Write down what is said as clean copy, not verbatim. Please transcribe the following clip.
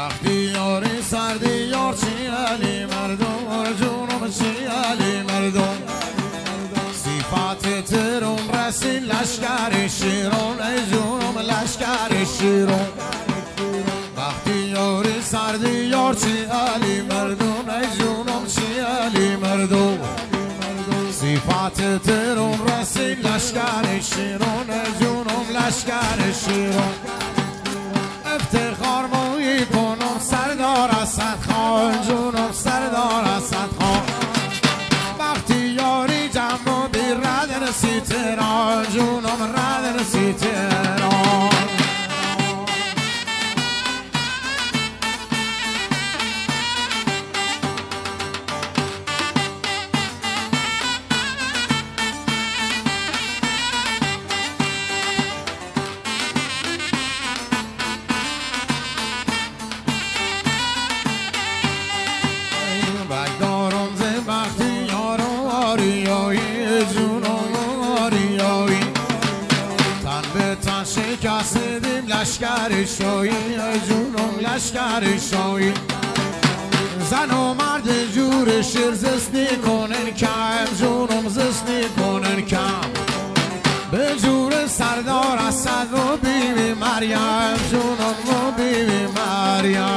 بختیاری سردی یار چی علی مردم جونم چی علی مردم صفات ترم رسید لشکر شیرون ای جونم لشکر شیرون بختیاری سردی یار چی علی مردم ای جونم چی علی مردم صفات ترم رسید لشکر شیرون ای جونم لشکر شیرون افتخار مویی کنم سردار اسد خان جونم سردار اسد خان بختیاری جمع بی ردن سی تهران جونم ردن سی تهران شکستیم لشکر شاهی جونم لشکر شاهی زن و مرد جور شیر زستی کنن کم جونم زستی کنن کم به جور سردار اسد و بیبی مریم جونم و بیبی مریم